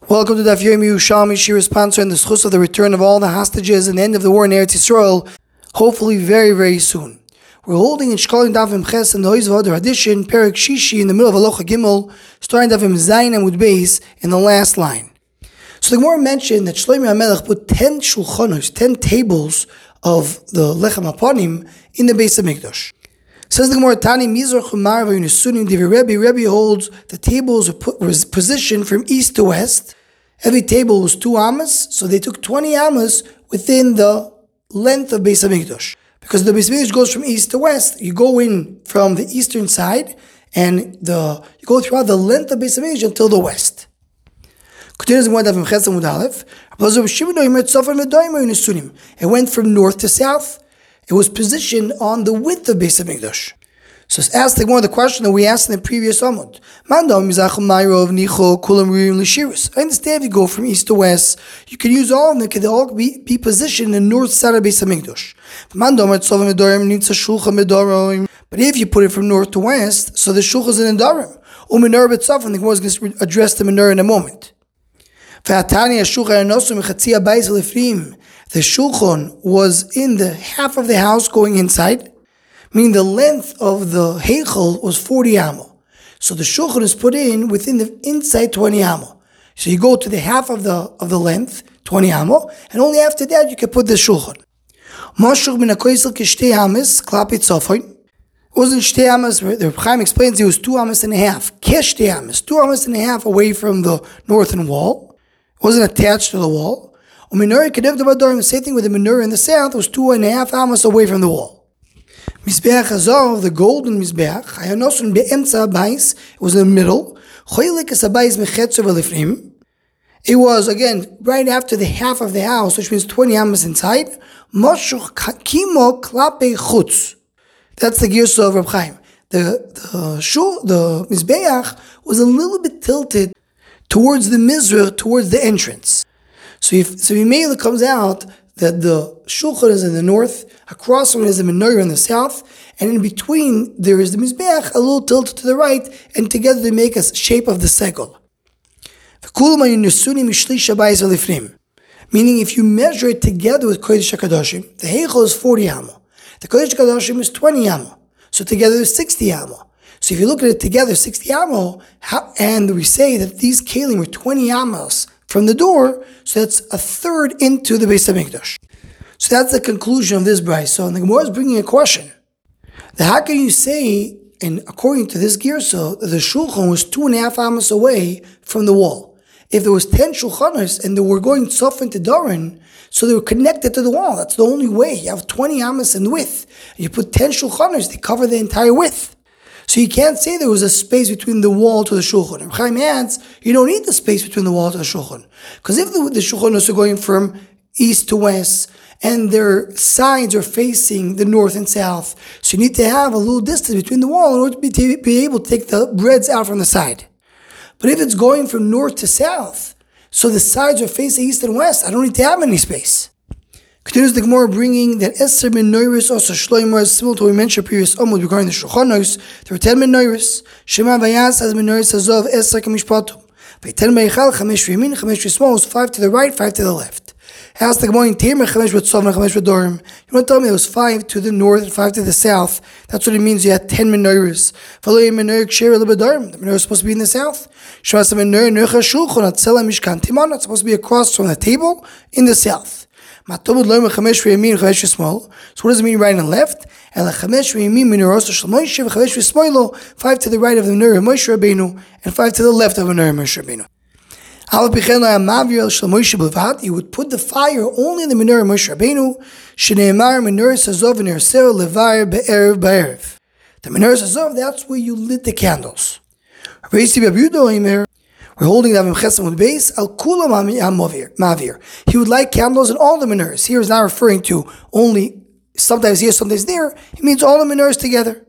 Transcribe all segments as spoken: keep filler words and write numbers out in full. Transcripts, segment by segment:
Welcome to Daf Yomi Yerushalmi Shir sponsor and the schus of the return of all the hostages and the end of the war in Eretz Yisrael, hopefully very, very soon. We're holding in Shkolim Daf Ches and the Hoizvah Adar Hadishin, Perek Shishi in the middle of Aloha Gimel, starting Daf Zayin and Amud Beis in the last line. So the Gemara mentioned that Shlomo HaMelech put ten shulchanos, ten tables of the Lechem HaPanim in the Beis HaMikdash. Says the Gemara, Tani Mizrach Umar V'Yunesunim Divi Rebbe. Rebbe holds the tables were, put, were positioned from east to west. Every table was two amas, so they took twenty amas within the length of Beis HaMikdash. Because the Beis HaMikdash goes from east to west, you go in from the eastern side, and the you go throughout the length of Beis HaMikdash until the west. It went from north to south. It was positioned on the width of Beis HaMikdash. So it's asked like one of the question that we asked in the previous Amud. I understand if you go from east to west, you can use all of them, they can all be, be positioned in the north side of Beis HaMikdash. But if you put it from north to west, so the shulchan is in the Darim. And the Gemara is going to address the menorah in a moment. The shulchan was in the half of the house going inside, meaning the length of the heichel was forty amo. So the shulchan is put in within the inside twenty amo. So you go to the half of the of the length, twenty amo, and only after that you can put the shulchan. It wasn't shtei amas. The Chaim explains it was two amas and a half. Keshtei amas, two amas and a half away from the northern wall. It wasn't attached to the wall. The same thing with the menorah in the south, was two and a half amas away from the wall. Mizbeach Hazor, the golden Mizbeach, it was in the middle. It was, again, right after the half of the house, which means twenty amas inside. That's the Girsa of Reb Chaim. The, the, shul, the Mizbeach was a little bit tilted towards the Mizrah, towards the entrance. So if, so immediately comes out that the shulchan is in the north, across from it is the menorah in the south, and in between there is the mizbeach, a little tilted to the right, and together they make a shape of the segel. Meaning if you measure it together with Kodesh HaKadoshim, the heichel is forty amo. The Kodesh HaKadoshim is twenty amo. So together is sixty amo. So if you look at it together, sixty amo, and we say that these kelim were twenty amos from the door, so that's a third into the Beis HaMikdash. So that's the conclusion of this brayso. So and the Gemara is bringing a question. That how can you say, and according to this girsa, that the shulchan was two and a half amos away from the wall? If there was ten shulchanos and they were going tzofin to Doran, so they were connected to the wall. That's the only way. You have twenty amos in width. And you put ten shulchanos, they cover the entire width. So you can't say there was a space between the wall to the shulchan. Reb Chaim adds, you don't need the space between the wall to the shulchan. Because if the, the shulchanos are going from east to west, and their sides are facing the north and south, so you need to have a little distance between the wall in order to be, to be able to take the breads out from the side. But if it's going from north to south, so the sides are facing east and west, I don't need to have any space. Continues the Gemara bringing that Esser menorahs also Shlomo is similar to what we mentioned previous Amud regarding the shulchanos. There were ten menorahs. Shema Vayas as menorahs Hazov Esser Kamishpatum. Vayten Meichal Chamesh V'Yamin Chamesh V'Smol was five to the right, five to the left. Asked the Gemara in Tamer Chamesh V'Tzov and Chamesh V'Dorim. You want to tell me it was five to the north and five to the south? That's what it means. You had ten menorahs. Follow your menorah Ksher L'Bedorim. The menorah is supposed to be in the south. Shema Sa menorah Necha Shulchan Atzela Mishkan Timon. It's supposed to be across from the table in the south. So what does it mean right and left? Five to the right of the menorah of Moshe Rabbeinu and five to the left of the menorah of Moshe Rabbeinu. You would put the fire only in the menorah of Moshe Rabbeinu. The menorah Sazov, that's where you lit the candles. We're holding that Amud Beis al kulam mavir. He would light candles in all the menorahs. Here is not referring to only sometimes here, sometimes there. It means all the menorahs together.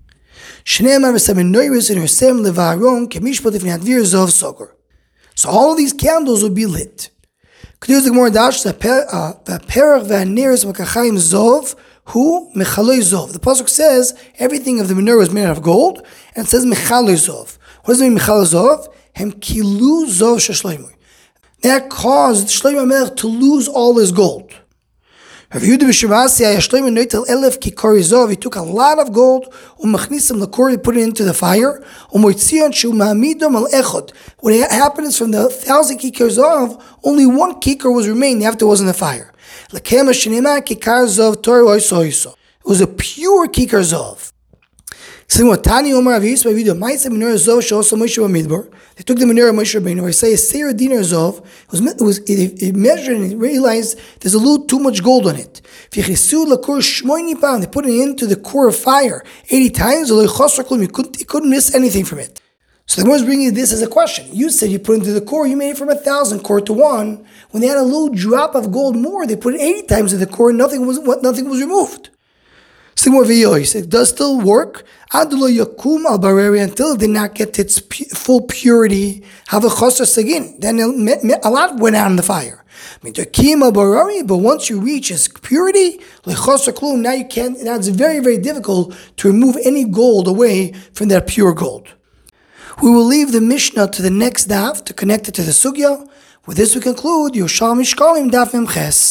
So all of these candles will be lit. Who The pasuk says everything of the menorah is made out of gold, and it says mechalei zov. What does it mean mechalei zov? Hem kilu zov sheshloimoi. That caused Shlomo HaMelech to lose all his gold. Rav Yehuda b'Shemasi Shlomo noitel elef kikar zov. He took a lot of gold, umachnisam lakor, he put it into the fire. Umoitzion shu ma'amidom al echod. What happened is from the thousand kikar zov, only one kikar was remaining after it was in the fire. Lekema shenema kikar zov tor oiso oiso. It was a pure kikar zov. They took the menorah of Moshe Rabbeinu. I say a seir dinar zov. It was, it was it, it measured and it realized there's a little too much gold on it. They put it into the core of fire eighty times. He couldn't, he couldn't miss anything from it. So the Gemara is bringing this as a question. You said you put it into the core, you made it from a thousand core to one. When they had a little drop of gold more, they put it eighty times in the core, and nothing was nothing was removed. It does still work until it did not get its full purity. Have a chosar sagin. Then a lot went out in the fire. But once you reach its purity, now you can't. Now it's very, very difficult to remove any gold away from that pure gold. We will leave the Mishnah to the next daf to connect it to the sugya. With this, we conclude Yerushalmi Shkalim Daf Mem Ches.